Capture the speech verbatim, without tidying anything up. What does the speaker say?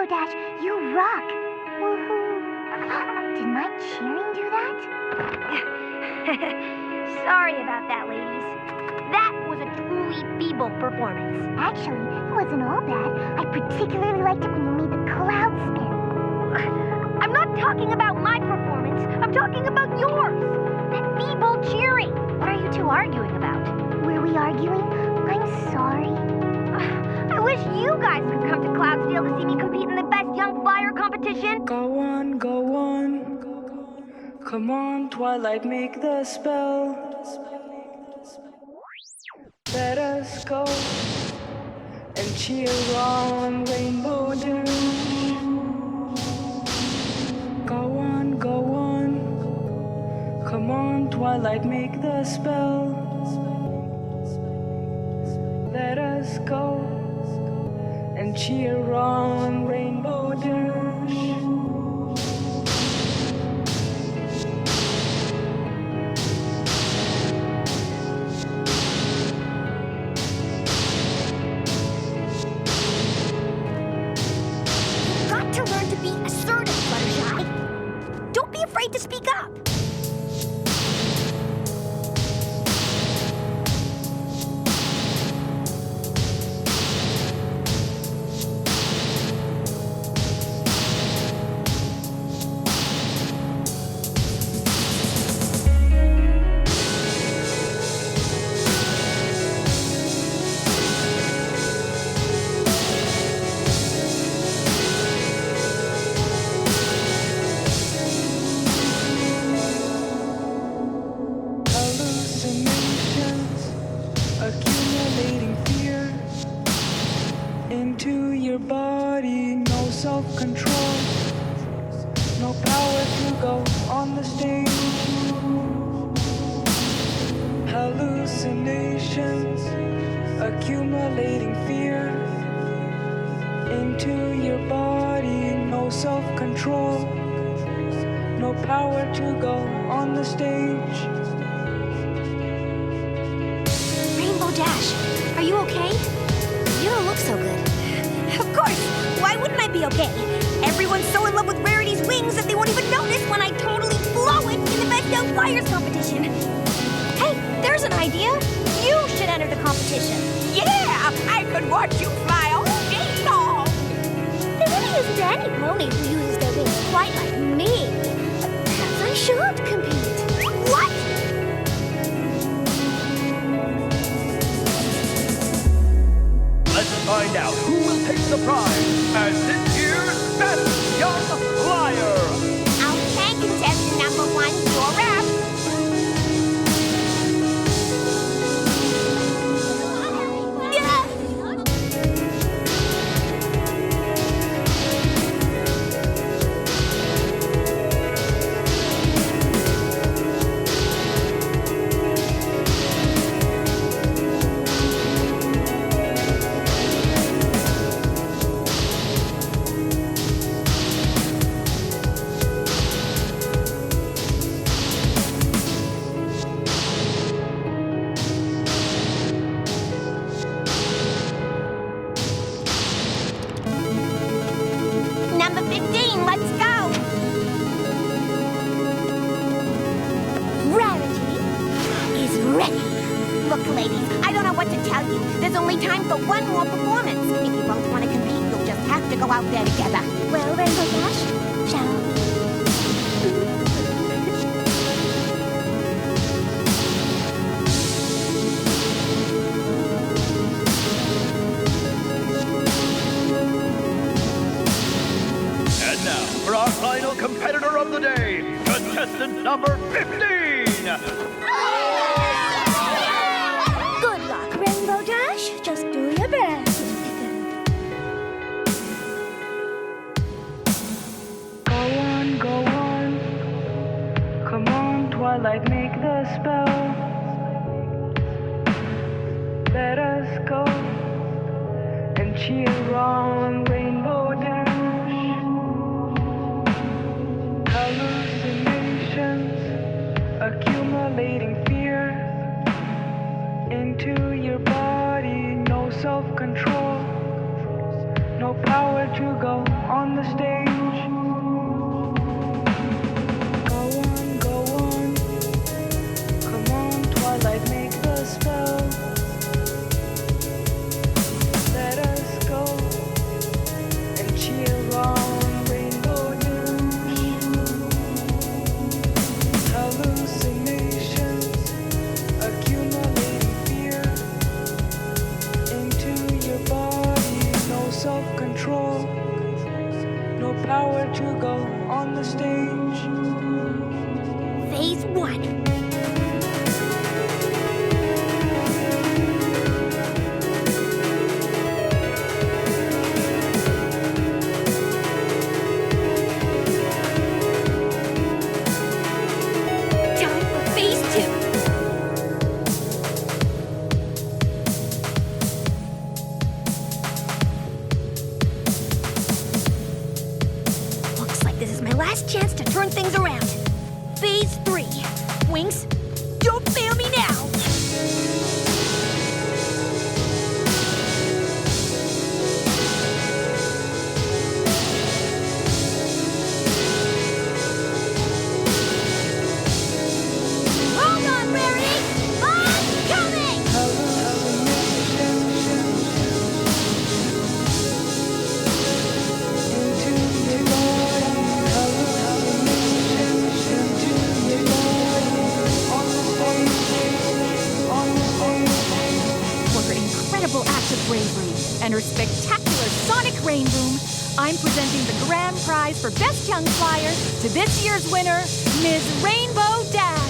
Dash, you rock! Woohoo! Did my cheering do that? Sorry about that, ladies. That was a truly feeble performance. Actually, it wasn't all bad. I particularly liked it when you made the cloud spin. I'm not talking about my performance. I'm talking about yours. That feeble cheering. What are you two arguing about? Were we arguing? I'm sorry. I wish you guys could come to Cloudsdale to see me compete in the best young flyer competition. Go on, go on. Come on, Twilight, make the spell. Let us go and cheer on Rainbow Dash. Go on, go on. Come on, Twilight, make the spell. Let us go and cheer on Rainbow Dash. You've got to learn to be assertive, Fluttershy. Don't be afraid to speak up. Hallucinations accumulating fear into your body, no self-control, no power to go on the stage. Hallucinations accumulating fear into your body, no self-control, no power to go on the stage. Rainbow Dash, are you okay? You don't look so good. Of course! Why wouldn't I be okay? Everyone's so in love with Rarity's wings that they won't even notice when I totally blow it in the Best Young Flyers competition. Hey, there's an idea. You should enter the competition. Yeah! I could watch you fly all day long! There really isn't any pony who uses their wings quite like me. Perhaps I should compete. What? Let's find out who will take the prize as this year's Best Young Flyer. Okay, contestant number one, you're up. Number fifteen, let's go! Rarity is ready. Look, ladies, I don't know what to tell you. There's only time for one more performance. If you both want to compete, you'll just have to go out there together. Well, Rainbow Dash, shall we? And now, for our final competitor of the day, contestant number fifteen. Good luck, Rainbow Dash. Just do your best. Go on, go on. Come on, Twilight, make the spell. Let us go and cheer on Rainbow Dash. Hallucinations accumulating fear into your body, no self-control, no power to go on no power to go on the stage. Phase one. Time for phase two. Looks like this is my last chance to turn things around. Phase three. Wings, don't fail me now! Hold on, Rarity! I'm coming! For her incredible act of bravery and her spectacular sonic rain boom, I'm presenting the grand prize for Best Young Flyer to this year's winner, Miss Rainbow Dash.